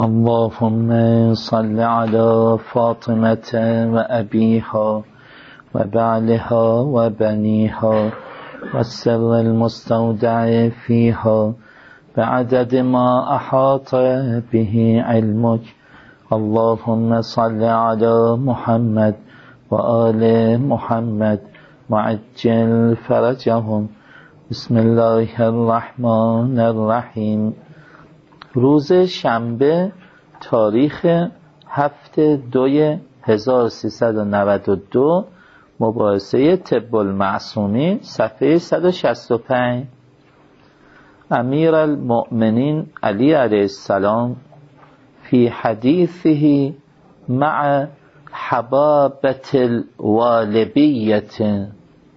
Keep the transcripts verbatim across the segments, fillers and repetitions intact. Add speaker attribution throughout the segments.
Speaker 1: اللهم صل على فاطمة وأبيها وبعلها وبنيها والسر المستودع فيها بعدد ما أحاط به علمك. اللهم صل على محمد وآل محمد وعجل فرجهم. بسم الله الرحمن الرحیم. روز شنبه تاریخ هفته دوی هزار و سیصد و نود و دو، مباحثه طب المعصومین، صفحه صد و شصت و پنج. امیر المؤمنین علی علیه السلام فی حدیثه مع حبابة الوالبیة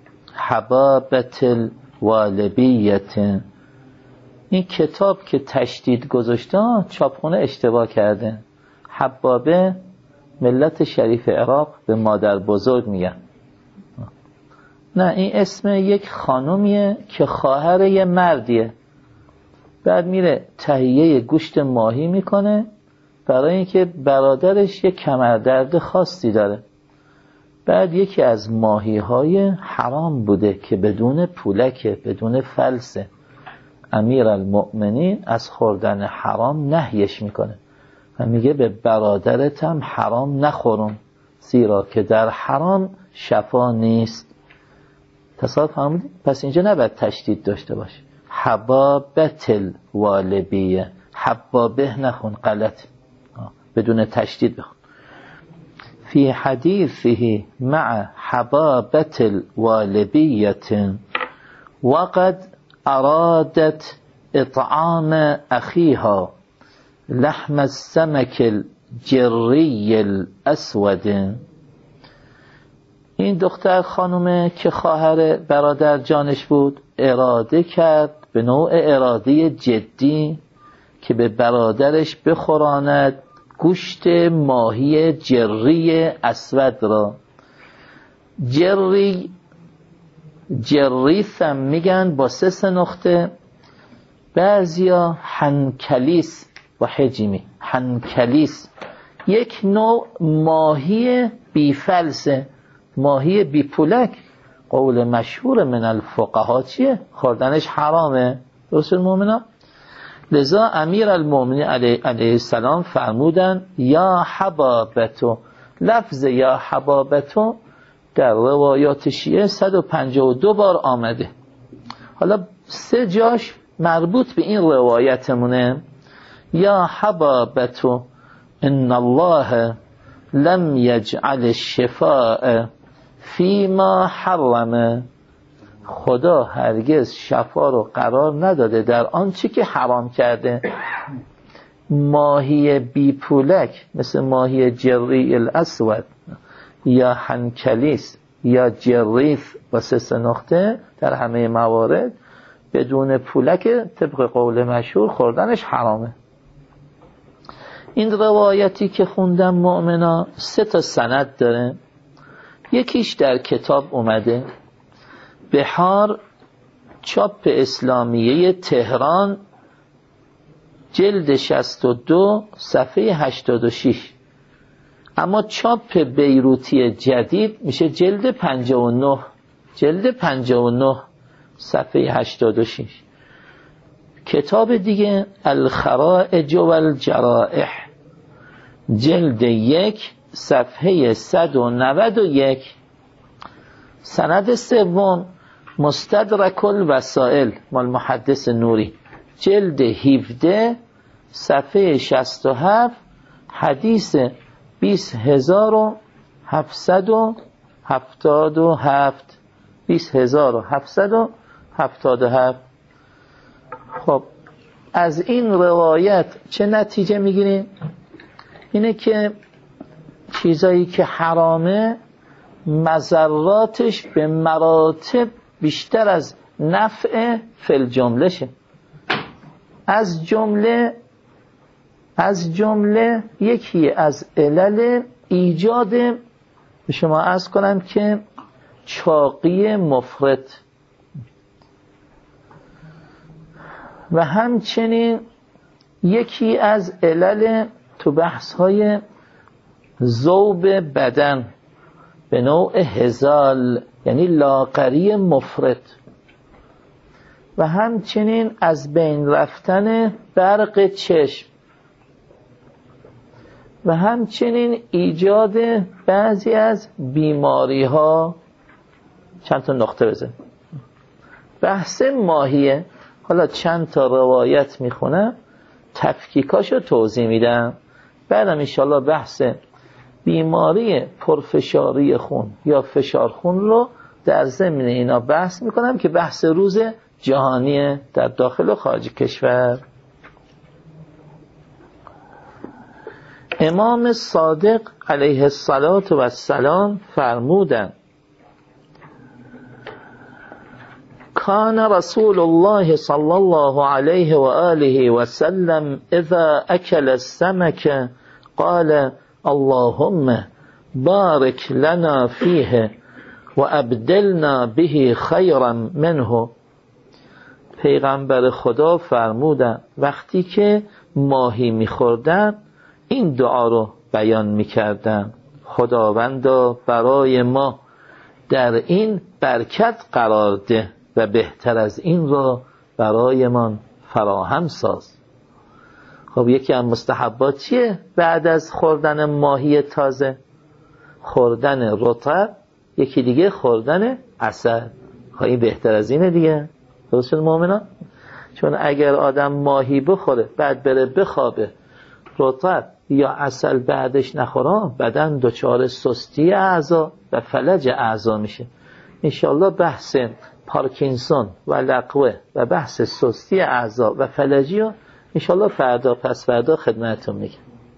Speaker 1: حبابة الوالبیة. این کتاب که تشدید گذاشته چاپخونه اشتباه کرده. حبابه ملت شریف عراق به مادر بزرگ میگن. نه، این اسم یک خانومیه که خواهر یه مردیه. بعد میره تهیه گوشت ماهی میکنه برای اینکه برادرش یه کمردرد خاصی داره. بعد یکی از ماهی های حرام بوده که بدون پولکه، بدون فلسه. امیر المؤمنین از خوردن حرام نهیش میکنه و میگه به برادرت هم حرام نخورم، زیرا که در حرام شفا نیست. تصادف فهمیدید؟ پس اینجا نباید تشدید داشته باشه. حبابة الوالبیه، حبابه نخون، غلط، بدون تشدید بخون. فی حدیثه مع حبابة الوالبیه وقد ارادت اطعام اخیها لحم السمك الجری الاسود. این دختر خانومه که خواهر برادر جانش بود اراده کرد به نوع اراده جدی که به برادرش بخوراند گوشت ماهی جری اسود را. جری جریث هم میگن با سه سه نقطه، بعضیا هنکلیس و حجمی. هنکلیس یک نوع ماهی بیفلسه، ماهی بی پولک. قول مشهور من الفقها چیه؟ خوردنش حرامه. درست المؤمنان؟ لذا امیر المؤمنین علیه, علیه السلام فرمودن یا حبابتو. لفظ یا حبابتو در روایات شیعه صد و پنجاه و دو بار آمده. حالا سه جاش مربوط به این روایتمونه. یا حبابتو ان الله لم یجعل الشفاء فیما حرمه. خدا هرگز شفا رو قرار نداده در آنچه که حرام کرده. ماهی بی پولک مثل ماهی جری الاسود یا هنکلیس یا جریث با سه نقطه در همه موارد بدون پولک طبق قول مشهور خوردنش حرامه. این روایتی که خوندم مؤمنا سه تا سند داره. یکیش در کتاب اومده، بحار چاپ اسلامیه تهران، جلد شصت و دو صفحه هشتاد و شش. اما چاپ بیروتی جدید میشه جلد پنجاه و نه، جلد پنجاه و نه صفحه هشتاد و شش. کتاب دیگه الخرائج والجرائح، جلد یک صفحه صد و نود و یک. سند سوم مستدرک الوسائل مال محدث نوری، جلد هفده صفحه شصت و هفت، حدیث بیست هزار و هفتصد و هفتاد و هفت. بیست هزار و هفتصد و هفتاد و هفت. خب از این روایت چه نتیجه میگیریم؟ اینه که چیزایی که حرامه مضراتش به مراتب بیشتر از نفع فل جمله شه. از جمله از جمله یکی از علل ایجاد، به شما عرض کنم که چاقی مفرط و همچنین یکی از علل تو بحث های ذوب بدن به نوع هزال، یعنی لاغری مفرط، و همچنین از بین رفتن برق چشم، و همچنین ایجاد بعضی از بیماری ها. چند تا نقطه بزن. بحث ماهیه. حالا چند تا روایت میخونم، تفکیکاشو توضیح میدم، بعدم انشالله بحث بیماری پرفشاری خون یا فشار خون رو در ضمن اینا بحث میکنم که بحث روز جهانی در داخل و خارج کشور. امام صادق علیه الصلاة و السلام فرمودند: کان رسول الله صلی الله علیه و آله و سلم اذا اکل السمك قال اللهم بارک لنا فیه و ابدلنا به خیرا منه. پیغمبر خدا فرمودن وقتی که ماهی میخوردن این دعا رو بیان میکردن: خداوندا برای ما در این برکت قرار ده و بهتر از این را برایمان فراهم ساز. خب یکی از مستحبات چیه بعد از خوردن ماهی تازه؟ خوردن رطب، یکی دیگه خوردن عسل. خب این بهتر از اینه دیگه، درست شد مومنان؟ چون اگر آدم ماهی بخوره بعد بره بخوابه، رطب یا عسل بعدش نخوره، بدن دچار سستی اعضا و فلج اعضا میشه. انشالله بحث پارکینسون و لقوه و بحث سستی اعضا و فلجی رو انشالله فردا پس فردا خدمتتون میگم.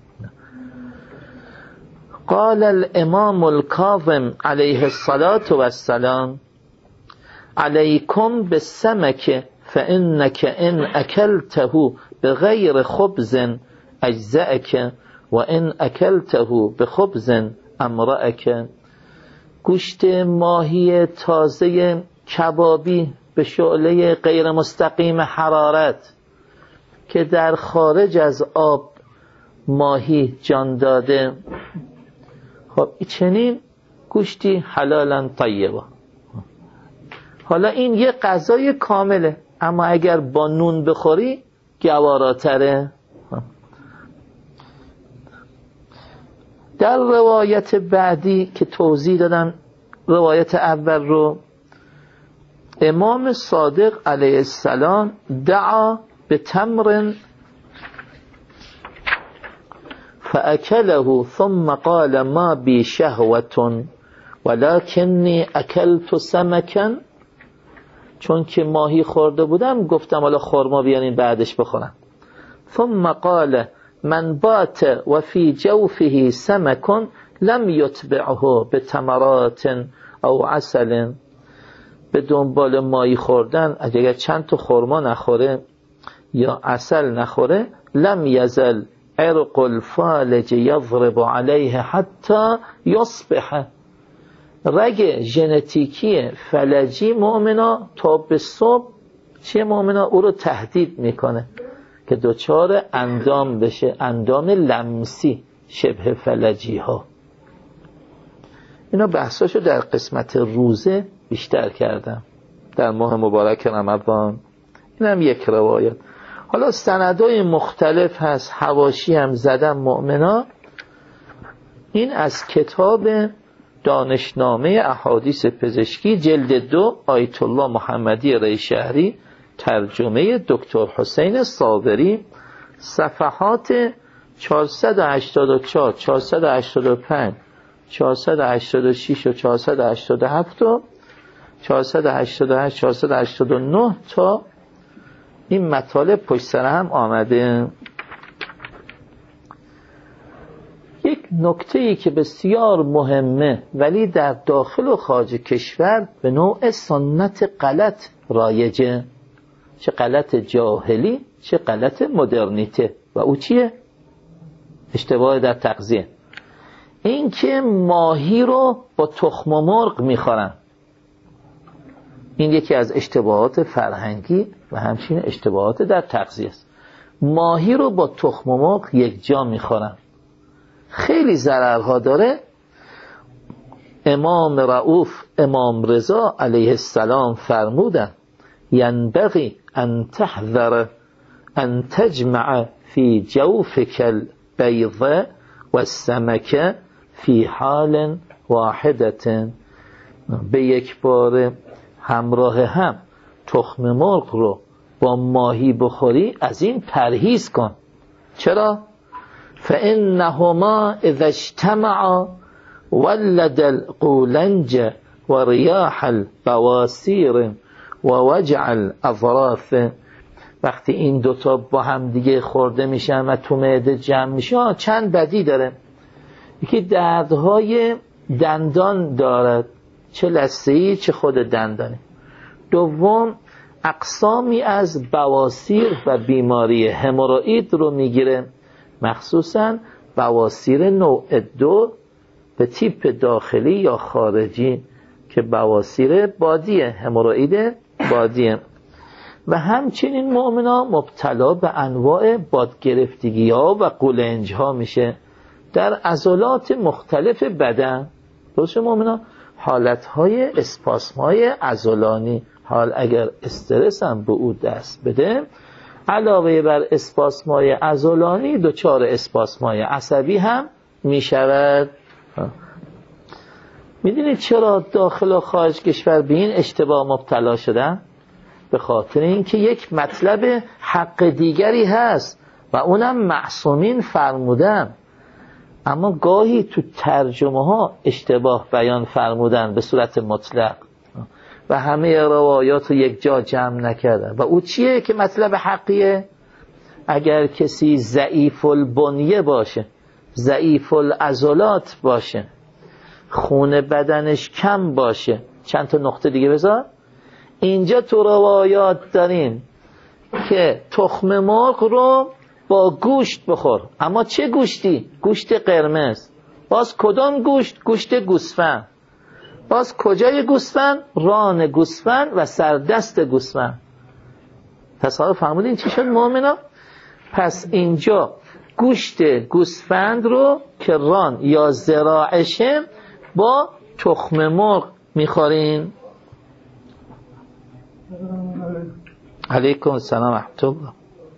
Speaker 1: قال الامام الکاظم علیه الصلاة و السلام: علیکم بالسمک فانک ان اکلته بغیر خبز اجزأک و ان اکلته بخبز امرأک. گوشت ماهی تازه کبابی به شعله غیر مستقیم حرارت که در خارج از آب ماهی جان داده، خب چنین گوشتی حلالا طیبا. حالا این یه غذای کامله، اما اگر با نون بخوری گواراتره. در روایت بعدی که توضیح دادن روایت اول رو، امام صادق علیه السلام دعا به تمر فاکله ثم قال ما بی شهوة ولکنی اکلت سمکا. چون که ماهی خورده بودم گفتم حالا خرما بیانین بعدش بخورم. ثم قال من بات و فی جوفه سمک لم یتبعه بتمرات او عسل. به دنبال ماهی خوردن اگر چند تا خرما نخوره یا عسل نخوره، لم یزل عرق الفالج یضرب علیه حتی یصبح. رگ ژنتیکی فلجی مؤمنا تا به صبح چیه مؤمنا او رو تهدید میکنه که دچار اندام بشه، اندام لمسی شبه فلجی ها. اینا بحثاشو در قسمت روزه بیشتر کردم در ماه مبارک رمضان. این هم یک روایت. حالا سندهای مختلف هست، حواشی هم زدم مؤمنا. این از کتاب دانشنامه احادیث پزشکی جلد دو آیت الله محمدی ریشهری، ترجمه دکتر حسین صابری، صفحات چهارصد و هشتاد و چهار، چهارصد و هشتاد و پنج، چهارصد و هشتاد و شش و چهارصد و هشتاد و هفت و چهارصد و هشتاد و هشت، چهارصد و هشتاد و نه تا این مطالب پشت سر هم آمده. یک نکته‌ای که بسیار مهمه ولی در داخل و خارج کشور به نوع سنت غلط رایجه، چه غلط جاهلی چه غلط مدرنیته، و او چیه؟ اشتباه در تغذیه. این که ماهی رو با تخم و مرغ میخورن، این یکی از اشتباهات فرهنگی و همچنین اشتباهات در تغذیه است. ماهی رو با تخم مرغ یک جا میخورن، خیلی ضررها داره. امام رؤوف امام رضا علیه السلام فرمودن ینبغی ان تحذر ان تجمع فی جوفک البیض و السمک فی حال واحدت. به یک بار همراه هم تخم مرغ رو با ماهی بخوری از این پرهیز کن. چرا؟ فإنهما اذا اجتمعا ولد القولنج و ریاح البواسیر و وجع الاظراف. وقتی این دوتا با هم دیگه خورده میشن و تو معده جمع میشن چند بدی داره. یکی دردهای دندان دارد، چه لثه‌ای چه خود دندانی. دوم اقسامی از بواسیر و بیماری هموروئید رو میگیره، مخصوصا بواسیر نوع دو به تیپ داخلی یا خارجی که بواسیر بادیه، هموروئید بادیه. و همچنین مؤمنا مبتلا به انواع بادگرفتگی ها و قولنج ها میشه در عضلات مختلف بدن. درسته مؤمنا؟ حالت های اسپاسم های عضلانی، حال اگر استرس هم به او دست بده، علاوه بر اسپاسم های عضلانی دچار اسپاسم های عصبی هم میشود. میدونید چرا داخل و خارج کشور به این اشتباه مبتلا شدن؟ به خاطر اینکه یک مطلب حق دیگری هست و اونم معصومین فرمودن، اما گاهی تو ترجمه ها اشتباه بیان فرمودن به صورت مطلق و همه روایات رو یک جا جمع نکردن. و او چیه که مطلب حقیه؟ اگر کسی ضعیف البنیه باشه، ضعیف العضلات باشه، خون بدنش کم باشه، چند تا نقطه دیگه بذار، اینجا تو روایات داریم که تخم مرغ رو با گوشت بخور. اما چه گوشتی؟ گوشت قرمز. باز کدام گوشت؟ گوشت گوسفند. باز کجای گوسفند؟ ران گوسفند و سردست گوسفند. تصور فرمودین چی شد مؤمنا؟ پس اینجا گوشت گوسفند رو که ران یا ذراعشه با تخم مرغ میخورین. علیکم السلام و رحمت الله.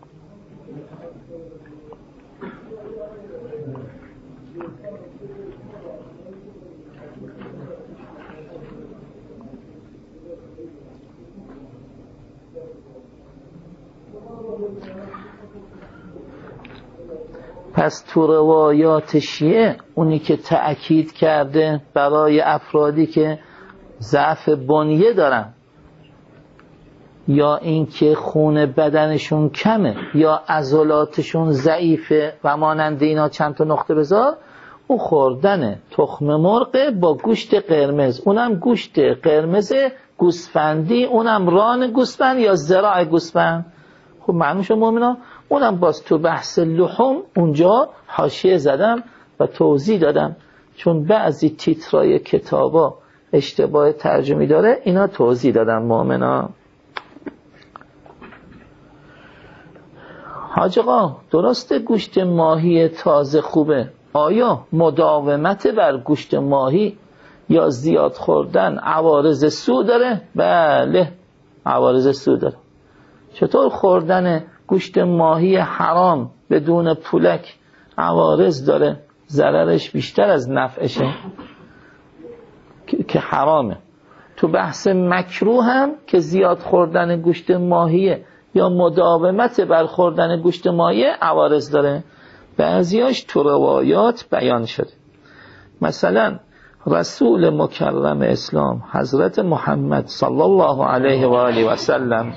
Speaker 1: پس تو روایات شیعه اونی که تأکید کرده برای افرادی که ضعف بنیه دارن یا اینکه خون بدنشون کمه یا عضلاتشون ضعیفه و مانند اینا چند تا نقطه بذار، او خوردن تخم مرغ با گوشت قرمز، اونم گوشت قرمز گوسفندی، اونم ران گوسفند یا ذراع گوسفند. خب معلوم شد مؤمنا، اونم باز تو بحث لحوم اونجا حاشیه زدم و توضیح دادم، چون بعضی تیترای کتابا اشتباه ترجمه داره، اینا توضیح دادم مؤمنا. حاج آقا درسته گوشت ماهی تازه خوبه، آیا مداومت بر گوشت ماهی یا زیاد خوردن عوارض سو داره؟ بله عوارض سو داره. چطور خوردن گوشت ماهی حرام بدون پولک عوارض داره؟ ضررش بیشتر از نفعشه که حرامه. تو بحث مکروه هم که زیاد خوردن گوشت ماهیه یا مداومت بر خوردن گوشت ماهی عوارض داره، بعضیاش تو روایات بیان شده. مثلا رسول مکرم اسلام حضرت محمد صلی الله علیه و آله و سلم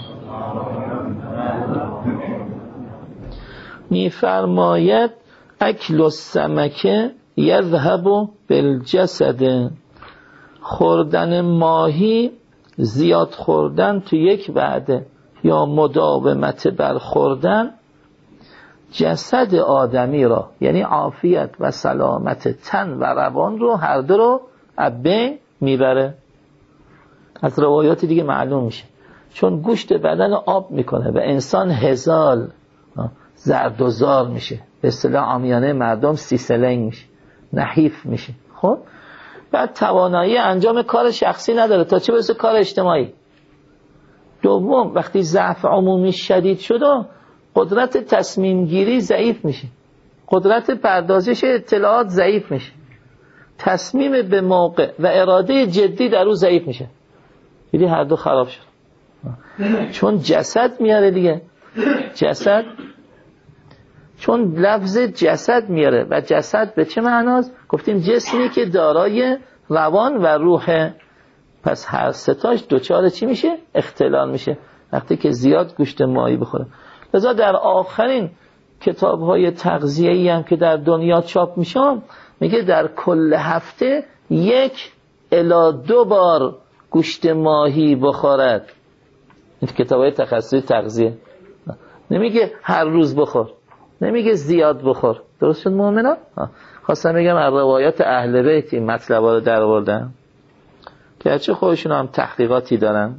Speaker 1: می‌فرماید اکل السمک یذهب بالجسد. خوردن ماهی، زیاد خوردن تو یک وعده یا مداومت بر خوردن، جسد آدمی را یعنی عافیت و سلامت تن و روان رو هر دو رو از بین میبره. از روایات دیگه معلوم میشه، چون گوشت بدن آب میکنه و انسان هزال زرد و زار میشه، به اصطلاح عامیانه مردم سیسلنگ میشه، نحیف میشه. خب بعد توانایی انجام کار شخصی نداره تا چه برسه کار اجتماعی. دوم وقتی ضعف عمومی شدید شده قدرت تصمیم گیری ضعیف میشه، قدرت پردازش اطلاعات ضعیف میشه، تصمیم به موقع و اراده جدی در او ضعیف میشه. دیدی هر دو خراب شد. چون جسد میاره دیگه، جسد، چون لفظ جسد میاره و جسد به چه معناست؟ گفتیم جسمی که دارای روان و روحه. پس هر ستاش دوچار چی میشه؟ اختلال میشه وقتی که زیاد گوشت ماهی بخوره. لذا در آخرین کتاب‌های تغذیه‌ای هم که در دنیا چاپ میشن میگه در کل هفته یک الی دو بار گوشت ماهی بخورد. این کتاب‌های تخصصی تغذیه. نمیگه هر روز بخور، نمیگه زیاد بخور. درست شد مؤمنان؟ خواستم بگم از روایات اهل بیت این مطلبا رو در آوردن که چه خودشون هم تحقیقاتی دارن.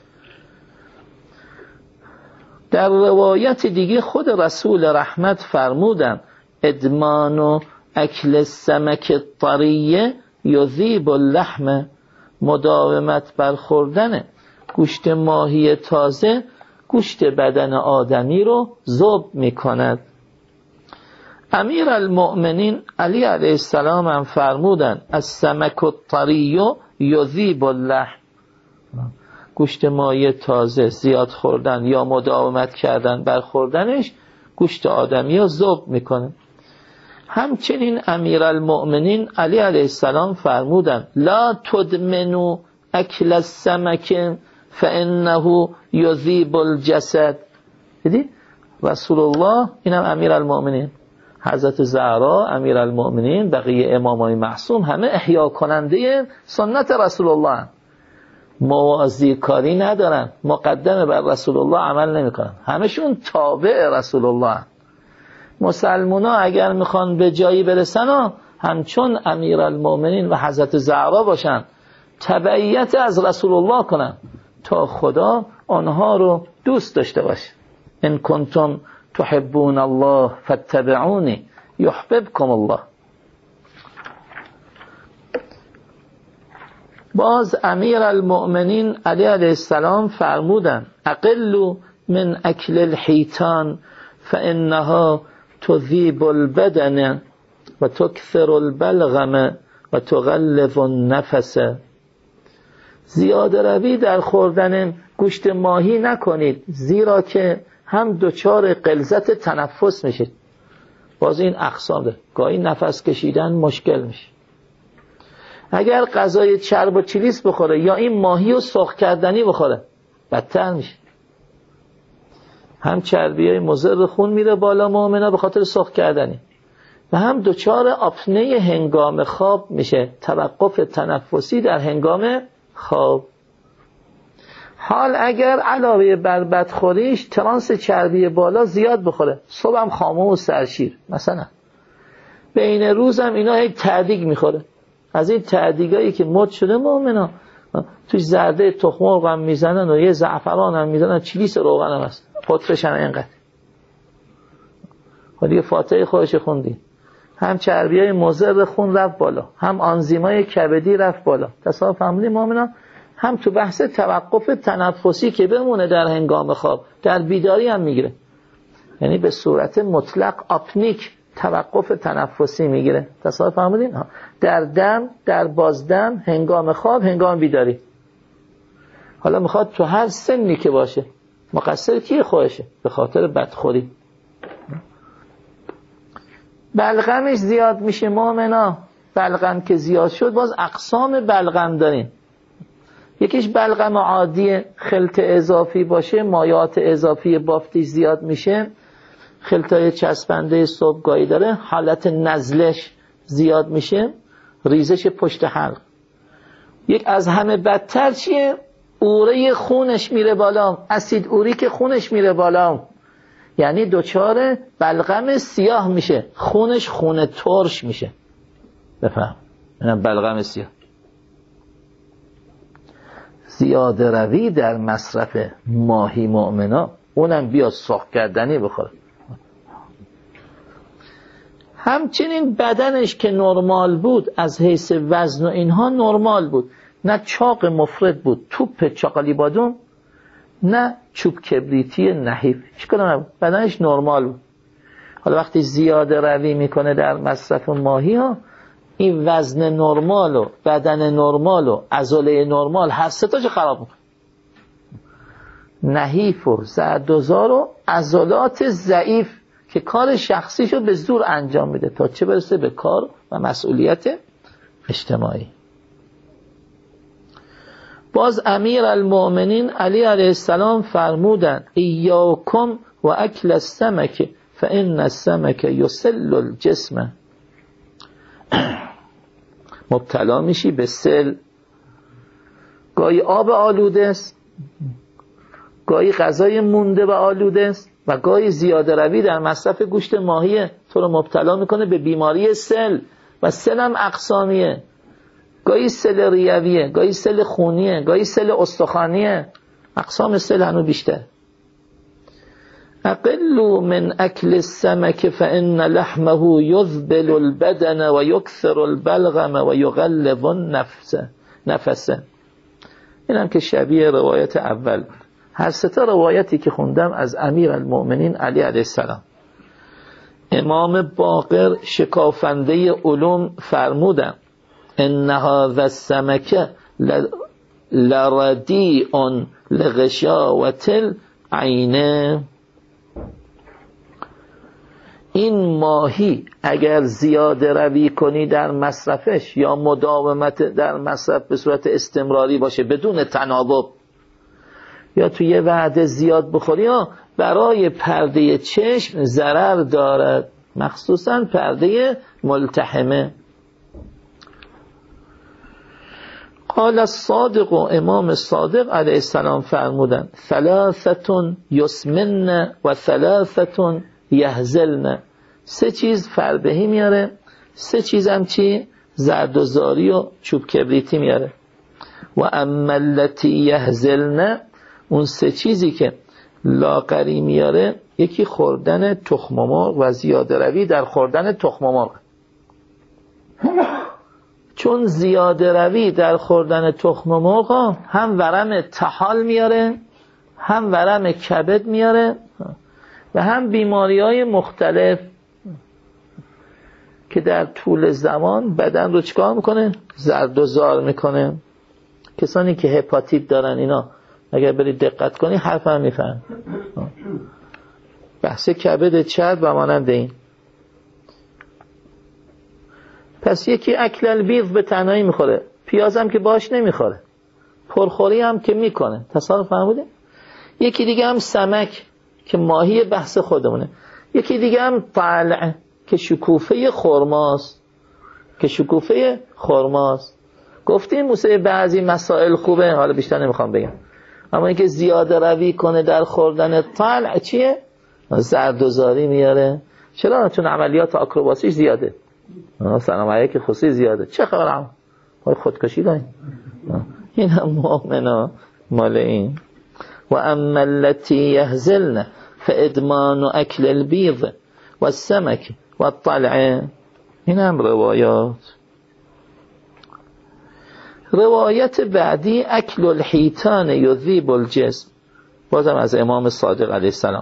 Speaker 1: در روایت دیگه خود رسول رحمت فرمودن ادمان و اکل السمک الطریه یذیب اللحم، مداومت بر خوردن گوشت ماهی تازه گوشت بدن آدمی رو ذوب میکند. امیر المؤمنین علی علیه السلام هم فرمودن السمک الطریه یذیب اللحم، گوشت ماهی تازه زیاد خوردن یا مداومت کردن بر خوردنش گوشت آدمی رو ذوب میکنه. همچنین امیرالمؤمنین علی علیه السلام فرمودن لا تدمنوا اکل السمک فانه یذیب الجسد. دیدی رسول الله، اینم امیرالمؤمنین، حضرت زهرا امیرالمؤمنین، بقیه امامای معصوم همه احیا کننده سنت رسول الله، موازی کاری ندارن، مقدمه بر رسول الله عمل نمیکنن، همشون تابع رسول الله. مسلمونا اگر میخوان به جایی برسن همچون امیرالمؤمنین و حضرت زهرا باشن، تبعیت از رسول الله کنن تا خدا آنها رو دوست داشته باشه. ان کنتم تحبون الله فاتبعونی یحببکم الله. باز امیرالمؤمنین علی علیه السلام فرمودن اقلوا من اکل الحیتان فانها تذیب البدن و تکثر البلغم و تغلظ النفس. زیاده روی در خوردن گوشت ماهی نکنید زیرا که هم دچار غلظت تنفس میشه. باز این اقسام ده، گاهی نفس کشیدن مشکل میشه. اگر غذای چرب و چلیس بخوره یا این ماهی و سرخ کردنی بخوره بدتر میشه. هم چربیای مضر خون میره بالا مؤمنا به خاطر سرخ کردنی و هم دچار آپنه هنگام خواب میشه، توقف تنفسی در هنگام خواب. حال اگر علاوه بر بدخوریش ترانس چربی بالا زیاد بخوره، صبحم خامه و سرشیر مثلا، بین روزم اینا یک تعدیگ میخوره، از این تعدیگایی که مد شده مؤمنا توی زرده تخم مرغ هم میزنن و یه زعفران هم میزنن، چلیس روغن هم هست، قطرش هم اینقدر. خب دیگه فاتحه خودش خوندی، هم چربیای مضر خون رفت بالا، هم آنزیمای کبدی رفت بالا. تصور فهمیدی مؤمنا؟ هم تو بحث توقف تنفسی که بمونه در هنگام خواب، در بیداری هم میگیره، یعنی به صورت مطلق آپنیک توقف تنفسی میگیره. تصور فهمیدین؟ در دم، در بازدم، هنگام خواب، هنگام بیداری. حالا میخواد تو هر سنی که باشه، مقصر کیه؟ خودشه، به خاطر بدخوری. بلغمش زیاد میشه مؤمنا. بلغم که زیاد شد باز اقسام بلغم داریم. یکیش بلغم عادی، خلط اضافی باشه، مایات اضافی بافتیش زیاد میشه، خلطای چسبنده صبحگاهی داره، حالت نزلش زیاد میشه، ریزش پشت حلق. یک از همه بدتر چیه؟ اوره خونش میره بالا، اسید اوریک خونش میره بالا، یعنی دوچار بلغم سیاه میشه، خونش خون ترش میشه. بفهم، اینم بلغم سیاه. زیاده روی در مصرف ماهی مؤمنا، اونم بیا سرخ کردنی بخوره، همچنین بدنش که نرمال بود از حیث وزن و اینها نرمال بود، نه چاق مفرد بود توپ چاقالی بادون، نه چوب کبریتی نحیف، هیچ نبود، بدنش نرمال بود. حالا وقتی زیاده روی میکنه در مصرف ماهی ها، این وزن نرمال و بدن نرمال و عضله نرمال هر سه تاشو خراب میکنه. نحیف و زردوزار و عضلات ضعیف که کار شخصیشو به زور انجام میده تا چه برسه به کار و مسئولیت اجتماعی. باز امیر المؤمنین علی علیه السلام فرمودن ایاکم و اکل السمک فان السمک یسل الجسم. مبتلا میشی به سل، گاهی آب آلوده است، گاهی غذای مونده و آلوده است و گاهی زیاده روی در مصرف گوشت ماهی تو رو مبتلا میکنه به بیماری سل. و سل هم اقسامیه، گاهی سل ریویه، گاهی سل خونیه، گاهی سل استخوانیه. اقسام سل هنو بیشتر. اقل من اکل السمک فان لحمه یذبل البدن و یکثر البلغم و یغلظ النفس نفسه. اینم که شبیه روایت اول. هر سه تا روایتی که خوندم از امیر المؤمنین علی علیه السلام. امام باقر شکافنده علوم فرمودن ان هذا السمک لردیء لغشاوة العین. این ماهی اگر زیاده روی کنی در مصرفش یا مداومت در مصرف به صورت استمراری باشه بدون تناوب، یا توی یه وعده زیاد بخوری ها، برای پرده چشم ضرر دارد، مخصوصا پرده ملتحمه. قال الصادق، امام صادق علیه السلام فرمودن ثلاثه یسمن و ثلاثه یهزلن. سه چیز فربهی میاره، سه چیز هم چی؟ زردوزاری و چوب کبریتی میاره. و اما التی یهزلن، اون سه چیزی که لاغری میاره، یکی خوردن تخم مرغ و زیاده روی در خوردن تخم مرغ. چون زیاده روی در خوردن تخم مرغ هم ورم طحال میاره، هم ورم کبد میاره و هم بیماری های مختلف که در طول زمان بدن رو چکار میکنه؟ زرد و زار میکنه. کسانی که هپاتیت دارن اینا اگر برید دقت کنی حرف هم میفهم. بحث کبد چرب و مانند این. پس یکی اکل البیض به تنهایی میخوره، پیاز هم که باش نمیخوره، پرخوری هم که میکنه. تصادف فهمیده؟ یکی دیگه هم سمک که ماهی بحث خودمونه، یکی دیگه هم طلع که شکوفه خرماست، که شکوفه خرماست. گفتیم موسیقی بعضی مسائل خوبه، حالا بیشتر نمیخوام بگم، اما اینکه زیاده روی کنه در خوردن طلع چیه؟ زردوزاری میاره. چرا؟ چون عملیات آکروباسیش زیاده، سلام علیک خصوصی زیاده. چه خبر هم؟ های خودکشی داریم. این هم مؤمنا مال این. و اما التی یهزلن فادمان اکل البیض و السمک و الطلع. این هم روایات. روایت بعدی اکل الحیتان یذیب الجسم، بازم از امام صادق علیه السلام.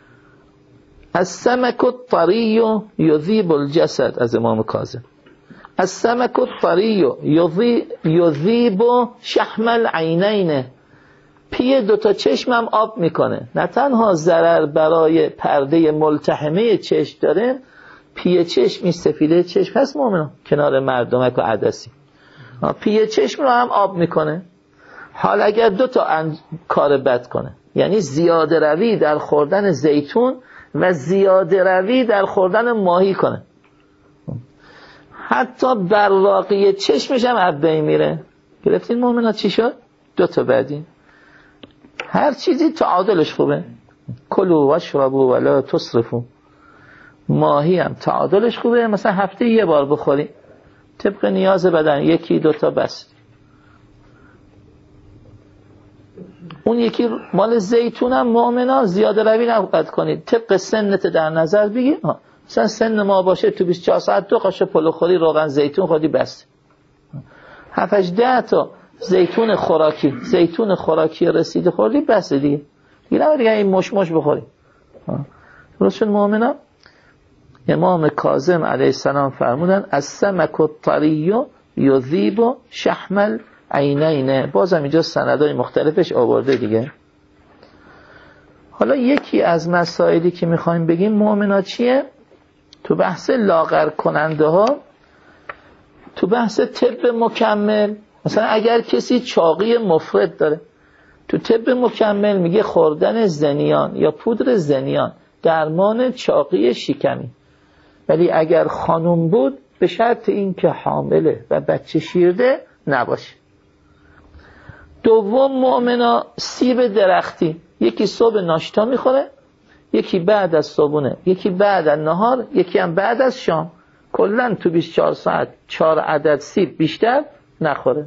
Speaker 1: السمك الطری یذیب الجسد، از امام کاظم. السمك الطری یذیب شحم العینین، پی دوتا چشمم آب میکنه. نه تنها ضرر برای پرده ملتحمه چشم داره، پی چشم این سفیده چشم هست مومنان کنار مردمک و عدسی، پی چشم رو هم آب میکنه. حال اگر دو تا اند... کار بد کنه، یعنی زیاده روی در خوردن زیتون و زیاده روی در خوردن ماهی کنه، حتی براقی چشمش هم عبه میره. گرفتین مومنات چی شد؟ دو تا بعدی. هر چیزی تعادلش خوبه. کلوا واشربوا ولا تسرفوا. ماهی هم تعادلش خوبه، مثلا هفته یه بار بخوری طبق نیاز بدن، یکی دوتا بس. اون یکی مال زیتون هم مؤمنا زیاده روی نباید کنید، طبق سنت در نظر بگیر. مثلا سن ما باشه تو بیست و چهار ساعت دو قاشق پلو خوری روغن زیتون خودی بس. هفت ده تا زیتون خوراکی، زیتون خوراکی رسیده خوردی بس دیگه. دیگه نباید دیگه این مش مش بخوری. درست شد مؤمنا؟ امام کاظم علیه السلام فرمودن السمک الطری یذیب شحم العینین. بازم اینجا سندهای مختلفش آورده دیگه. حالا یکی از مسائلی که میخوایم بگیم مؤمنا چیه؟ تو بحث لاغر کننده ها، تو بحث طب مکمل، مثلا اگر کسی چاقی مفرط داره، تو طب مکمل میگه خوردن زنیان یا پودر زنیان درمان چاقی شکمی. ولی اگر خانم بود به شرط این که حامله و بچه شیرده نباشه. دوم مؤمنا سیب درختی، یکی صبح ناشتا میخوره، یکی بعد از صبحونه، یکی بعد از نهار، یکی هم بعد از شام. کلا تو بیست و چهار ساعت چهار عدد سیب بیشتر نخوره.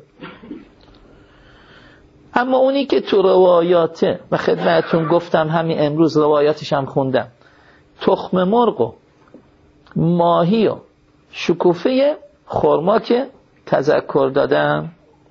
Speaker 1: اما اونی که تو روایاته و خدمتتون گفتم همین امروز روایاتش هم خوندم، تخم مرغ و ماهی و شکوفه خرما که تذکر دادم.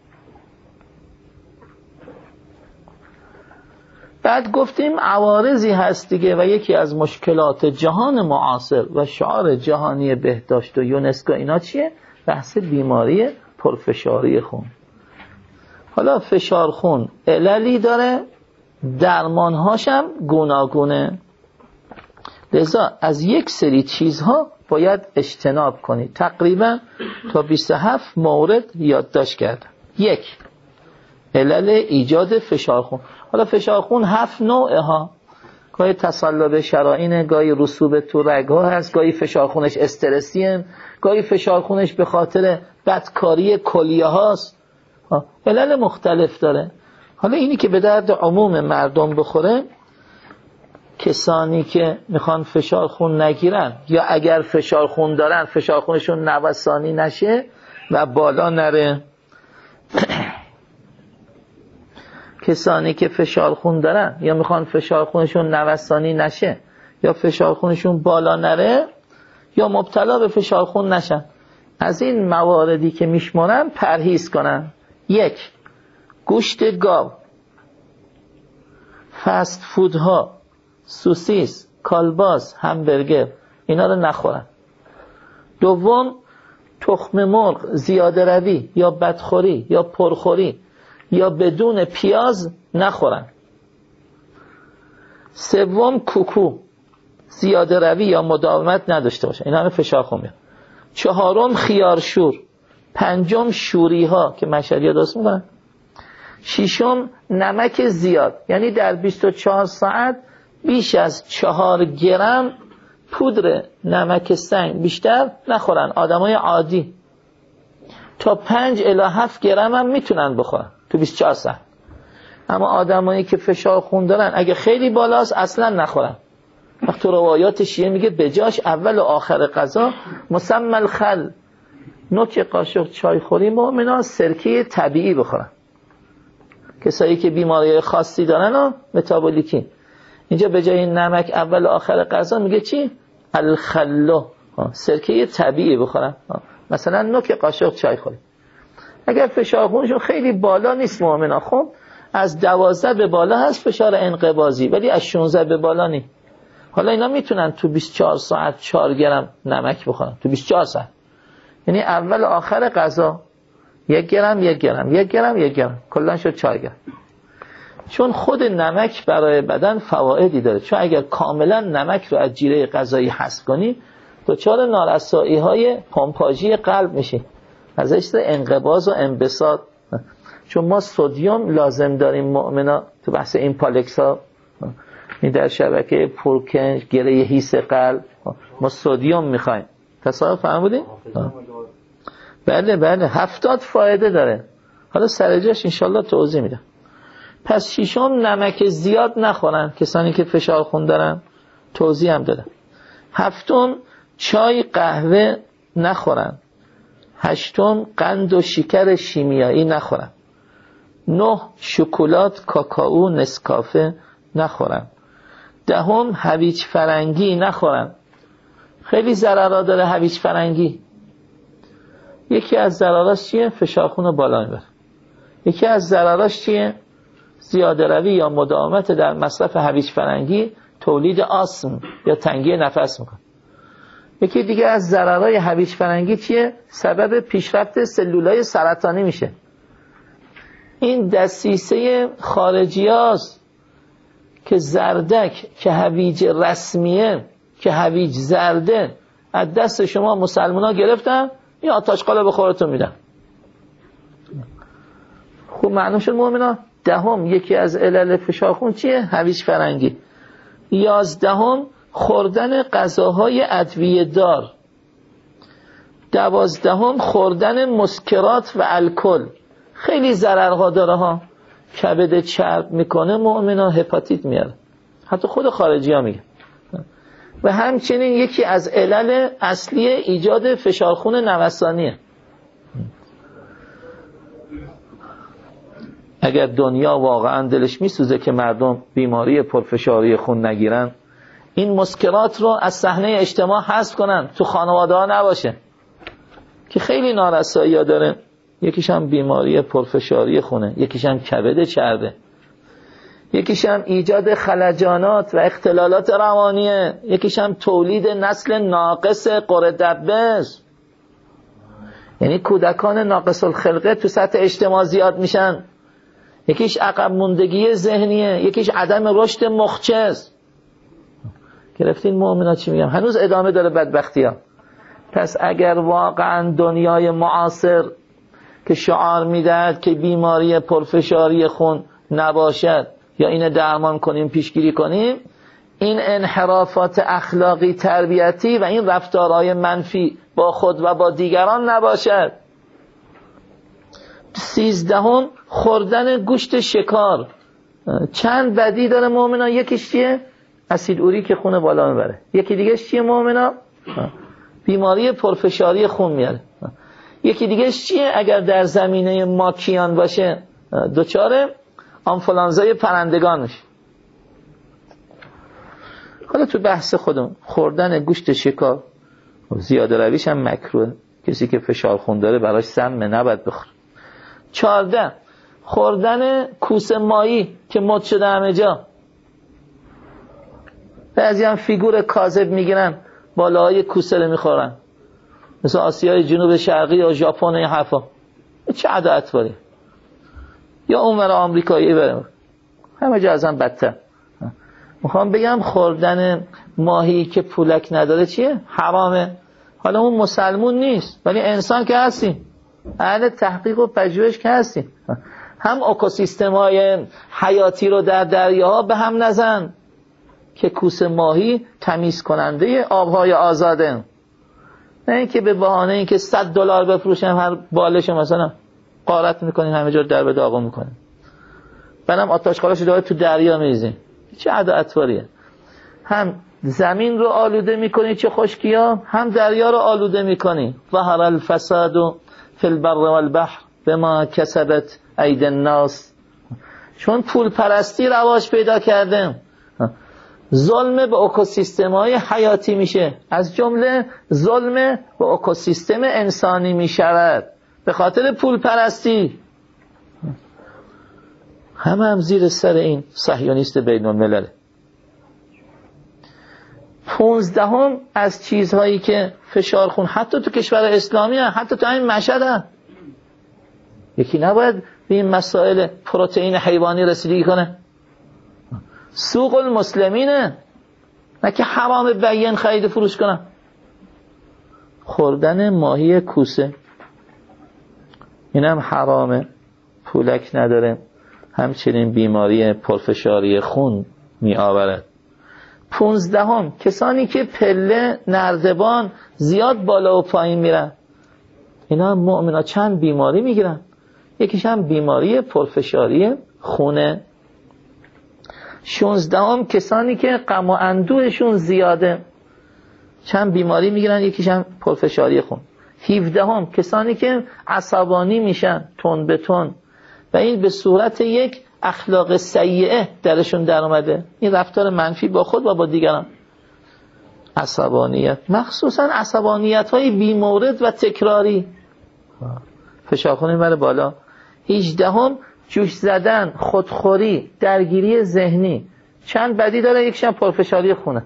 Speaker 1: بعد گفتیم عوارضی هست دیگه و یکی از مشکلات جهان معاصر و شعار جهانی بهداشت و یونسکو اینا چیه؟ بحث بیماری پرفشاری خون. حالا فشار خون عللی داره، درمانهاش هم گوناگونه. لذا از یک سری چیزها باید اجتناب کنید. تقریبا تا بیست و هفت مورد یادداشت کردم. یک، علل ایجاد فشار خون. حالا فشار خون هفت نوعه ها. گاهی تصلب شرائین، گاهی رسوب تو رگ‌ها هست، گاهی فشار خونش استرسیه، گاهی فشار خونش به خاطر بدکاری کلیه هاست. علل مختلف داره. حالا اینی که به درد عموم مردم بخوره، کسانی که میخوان فشار خون نگیرن یا اگر فشار خون دارن فشار خونشون نوسانی نشه و بالا نره. کسانی که فشار خون دارن یا میخوان فشار خونشون نوسانی نشه یا فشار خونشون بالا نره یا مبتلا به فشار خون نشن، از این مواردی که میشمارن پرهیز کنن. یک، گوشت گاو، فست فودها، سوسیس، کالباس، همبرگر، اینا رو نخورن. دوم، تخم مرغ زیاده روی یا بدخوری یا پرخوری یا بدون پیاز نخورن. سوم، کوکو زیاده روی یا مداومت نداشته باشن، اینا همه فشار خون میاد. چهارم، خیارشور. پنجم، شوری ها که مشهدی ها درست میکنن. ششم، نمک زیاد، یعنی در بیست و چهار ساعت بیش از چهار گرم پودر نمک سنگ بیشتر نخورن. آدمای عادی تا پنج الی هفت گرم هم میتونن بخورن تو بیست و چهار ساعت. اما آدمایی که فشار خون دارن اگه خیلی بالاست اصلا نخورن. وقت تو روایات شیعه میگه بجاش اول و آخر غذا مسمى الخل، نوک قاشق چای خوری مؤمنا سرکه طبیعی بخورن. کسایی که بیماری خاصی دارن و متابولیکی، اینجا به جای نمک اول و آخر غذا میگه چی؟ الخلو، سرکه طبیعی بخورن. مثلا نوک قاشق چای خوری. اگر فشار خونشون خیلی بالا نیست مؤمنا، خب از دوازده به بالا هست فشار انقباضی، ولی از شانزده به بالا نیست. حالا اینا میتونن تو بیست و چهار ساعت چهار گرم نمک بخورن تو بیست و چهار ساعت، یعنی اول و آخر غذا یک گرم یک گرم یک گرم یک گرم، کلا شد چهار گرم. چون خود نمک برای بدن فوایدی داره. چون اگر کاملا نمک رو از جیره غذایی حذف کنی دچار نارسایی های پمپاژی قلب میشی، ازش انقباض و انبساط. چون ما سدیم لازم داریم مؤمنا تو بحث این پالکس ها، این در شبکه پرکنج گره حیث قلب ما سدیم میخوایم. تصور فهمیدین؟ بله بله هفتاد فایده داره. حالا سر جاش انشالله توضیح میدم. پس ششم، نمک زیاد نخورن کسانی که فشار خون دارن، توضیح هم دادم. هفتم، چای قهوه نخورن. هشتم، قند و شکر شیمیایی نخورن. نه، شکلات، کاکائو، نسکافه نخورن. دهم، هویج فرنگی نخورن. خیلی ضررها داره هویج فرنگی. یکی از ضرراش چیه؟ فشار خون رو بالا میبره. یکی از ضرراش چیه؟ زیاده روی یا مداومت در مصرف هویج فرنگی تولید آسم یا تنگی نفس میکنه. یکی دیگه از ضررهای هویج فرنگی چیه؟ سبب پیشرفت سلولای سرطانی میشه. این دسیسه خارجی هاست که زردک که هویج رسمیه، که هویج زرده از دست شما مسلمان ها گرفتن، این آتشقاله به خورتون میدن. خوب معلوم شد مومنا. دهم یکی از علل فشار خون چیه؟ هویج فرنگی. یازدهم خوردن غذاهای ادویه دار. دوازدهم خوردن مسکرات و الکل. خیلی ضررها داره ها. کبد چرب میکنه مومنا، هپاتیت میاره. حتی خود خارجی ها میگه. و همچنین یکی از علل اصلی ایجاد فشار خون نوسانیه. اگر دنیا واقعا دلش میسوزه که مردم بیماری پرفشاری خون نگیرن، این مسکرات رو از صحنه اجتماع حذف کنن، تو خانواده ها نباشه، که خیلی نارسایی ها داره. یکیش هم بیماری پرفشاری خونه، یکیش هم کبد چربه، یکیش هم ایجاد خلجانات و اختلالات روانیه، یکیش هم تولید نسل ناقص قره دبس، یعنی کودکان ناقص الخلقه تو سطح اجتماع زیاد میشن. یکیش عقب موندگی ذهنیه، یکیش عدم رشد مخچز. گرفتین مؤمنا چی میگم؟ هنوز ادامه داره بدبختی ها. پس اگر واقعا دنیای معاصر که شعار میدهد که بیماری پرفشاری خون نباشد یا اینه درمان کنیم، پیشگیری کنیم، این انحرافات اخلاقی تربیتی و این رفتارهای منفی با خود و با دیگران نباشد. سیزدهم خوردن گوشت شکار. چند بدی داره مؤمنا. یکیش چیه؟ اسید اوریک خون بالا میبره. یکی دیگه چیه مؤمنا؟ بیماری پرفشاری خون میاره. یکی دیگه چیه؟ اگر در زمینه ماکیان باشه دچار آنفولانزای پرندگان میشه. حالا تو بحث خودم خوردن گوشت شکار زیاده رویش هم مکروه. کسی که فشار خون داره براش سمه، نباید بخوره. چهارده خوردن کوسه مایی که مد شده همه جا. بعضی هم فیگور کاذب میگیرن بالاهای کوسه رو میخورن، مثل آسیای جنوب شرقی یا ژاپن و این حرفا. چه عادت باری. یا اونور آمریکایی بریم همه جا از هم بدتر. میخوام بگم خوردن ماهی که پولک نداره چیه؟ حرامه. حالا اون مسلمون نیست ولی انسان که هستیم، اهل تحقیق و پژوهش که هستیم. هم اکوسیستم‌های حیاتی رو در دریاها به هم نزن که کوسه ماهی تمیز کننده آبهای آزاده، نه اینکه به بهانه اینکه صد دلار بفروشن هر بالش مثلا غارت میکنین همه جا در به داغون میکنین، بعدم آتشخالش داره تو دریا میریزین. چه عداوتواریه. هم زمین رو آلوده میکنی چه خشکیا، هم دریا رو آلوده میکنی. ظهر الفساد فی البر والبحر بما کسبت اید الناس. چون پول پرستی رواج پیدا کرده، ظلم به اکوسیستم‌های حیاتی میشه، از جمله ظلم به اکوسیستم انسانی میشود به خاطر پول پرستی. همه هم زیر سر این صهیونیست بین الملل. پونزدهم از چیزهایی که فشار خون حتی تو کشور اسلامی هم، حتی تو این مشهد هم، یکی نباید به این مسائل پروتئین حیوانی رسیدگی کنه. سوق المسلمینه، نه که حرام بیان خرید فروش کنن. خوردن ماهی کوسه اینم حرامه، پولک نداره، همچنین بیماری پرفشاری خون می آورد. پونزدهم کسانی که پله نردبان زیاد بالا و پایین میرن، اینا هم مؤمنا چند بیماری میگیرن. یکیش هم بیماری پرفشاری خونه. شانزدهم کسانی که غم و اندوهشون زیاده، چند بیماری میگیرن، یکیش هم پرفشاری خون. هفدهم کسانی که عصبانی میشن تون به تون و این به صورت یک اخلاق سیئه درشون در اومده، این رفتار منفی با خود و با دیگران. عصبانیت، مخصوصا عصبانیت های بیمورد و تکراری، فشار خون میبره بالا. هجدهم جوش زدن، خودخوری، درگیری ذهنی. چند بدی داره، یکیش هم پرفشاری خونه.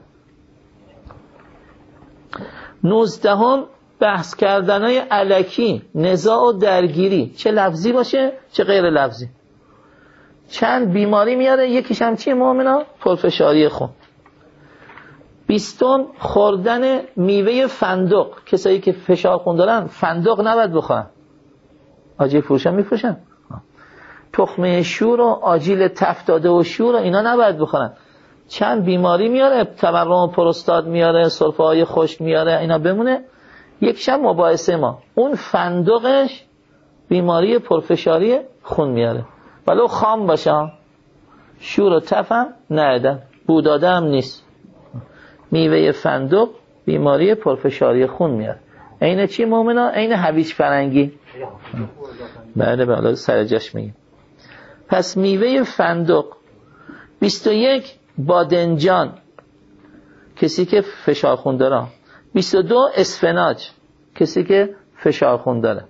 Speaker 1: نوزدهم بحث کردنهای الکی، نزاع و درگیری، چه لفظی باشه چه غیر لفظی. چند بیماری میاره، یکیش هم چیه مؤمنا؟ پرفشاری خون. بیستم خوردن میوه فندق. کسایی که فشار خون دارن فندق نباید بخورن. آجیل فروشن میفروشن. تخمه شور و آجیل تفت داده و شور و اینا نباید بخورن. چند بیماری میاره، تورم پروستات میاره، سرفه های خشک میاره، اینا بمونه. یکیش هم مباحثه ما، اون فندقش بیماری پرفشاری خون میاره، ولو خام باشه، شور و تف هم نهدن، بوداده هم نیست. میوه فندق بیماری پرفشاری خون میاره. این چی مومنا؟ این هویج فرنگی. بله بله سر جاش میگیم. پس میوه فندق. بیست و یک بادنجان، کسی که فشار خون داره. بیست و دو اسفناج، کسی که فشار خون داره.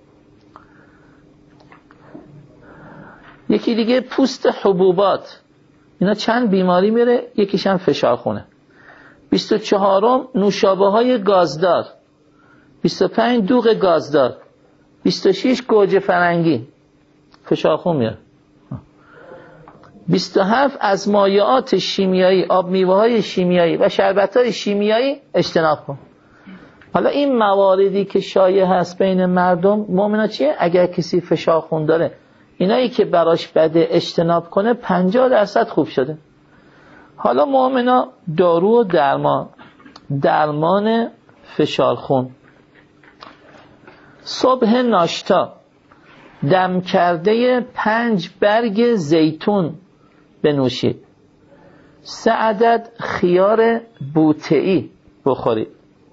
Speaker 1: یکی دیگه پوست حبوبات، اینا چند بیماری میره، یکیش هم فشار خونه. بیست و چهارم نوشابه های گازدار. بیست و پنج دوغ گازدار. بیست و شش گوجه فرنگی، فشار خون میاره. بیست و هفت از مایعات شیمیایی، آب میوه های شیمیایی و شربت های شیمیایی اجتناب کن. حالا این مواردی که شایع هست بین مردم، مؤمنا چیه؟ اگر کسی فشار خون داره، اینایی که براش بده اجتناب کنه، پنجاه درصد خوب شده. حالا مؤمنا دارو و درمان. درمان فشار خون. صبح ناشتا دم کرده پنج برگ زیتون بنوشید. سه عدد خیار بوتئی بخورید.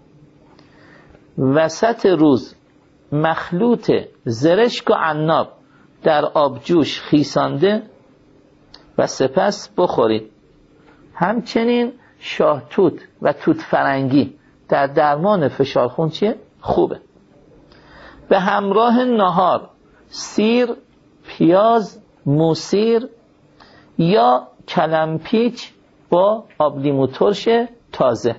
Speaker 1: وسط روز مخلوط زرشک و عناب در آبجوش خیسانده و سپس بخورید. همچنین شاهتوت و توت فرنگی در درمان فشار خون چیه؟ خوبه. به همراه نهار سیر، پیاز، موسیر یا کلمپیچ با آب لیمو ترش تازه.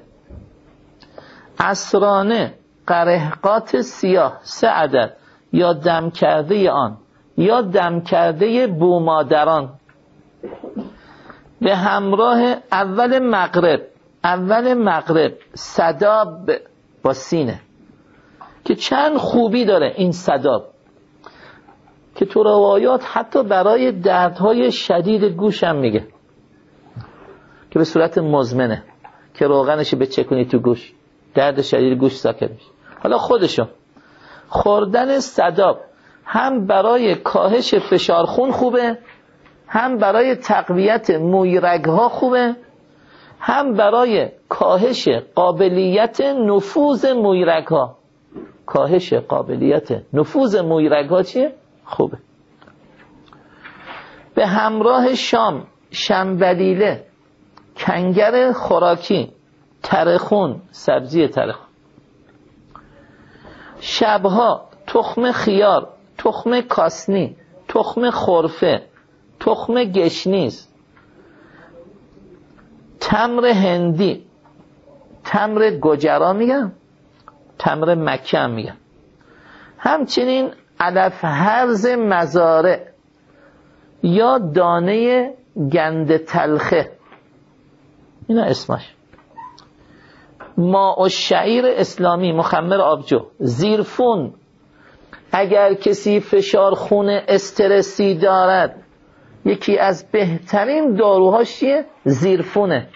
Speaker 1: عصرانه قرهقات سیاه سه عدد یا دم کرده آن یا دم کرده بومادران به همراه اول مغرب اول مغرب سداب با سینه که چند خوبی داره این سداب که تو روایات حتی برای دردهای شدید گوش هم میگه که به صورت مزمنه که روغنش بچکونی تو گوش درد شدید گوش ساکت میشه. حالا خودشو خوردن سداب هم برای کاهش فشار خون خوبه، هم برای تقویت موی رگ‌ها خوبه، هم برای کاهش قابلیت نفوذ موی رگ‌ها. کاهش قابلیت نفوذ موی رگ‌ها چیه؟ خوبه. به همراه شام شنبلیله، کنگر خوراکی، ترخون، سبزی ترخون. شبها تخم خیار، تخم کاسنی، تخم خرفه، تخم گشنیز، تمر هندی، تمر گجرا میگم، تمر مکه هم میگم، همچنین علف هرز مزارع یا دانه گند تلخه، اینا اسمش. ماء الشعیر اسلامی مخمر آبجو. زیرفون، اگر کسی فشار خون استرسی دارد یکی از بهترین داروهاش چیه؟ زیرفونه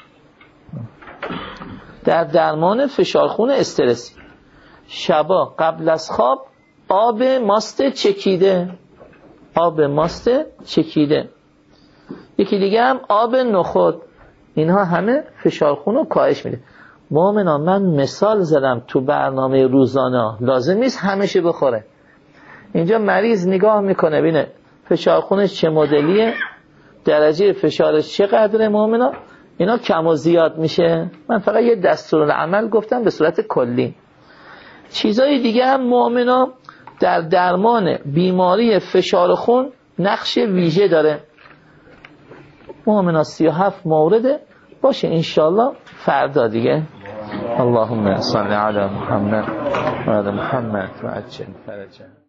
Speaker 1: در درمان فشار خون استرسی. شبا قبل از خواب آب ماست چکیده، آب ماست چکیده. یکی دیگه هم آب نخود. اینها همه فشار خون رو کاهش میده. مؤمنان من مثال زدم تو برنامه روزانه، لازم نیست همیشه بخوره. اینجا مریض نگاه میکنه ببینه فشار خونش چه مدلیه، درجه فشارش چقدره، مؤمنان اینا کم و زیاد میشه. من فقط یه دستورالعمل گفتم به صورت کلی. چیزای دیگه هم مؤمنا در درمان بیماری فشار خون نقش ویژه داره. مؤمنا سی و هفت مورده باشه انشالله فردا دیگه. اللهم صل علی محمد و علی محمد و عجل فرجه.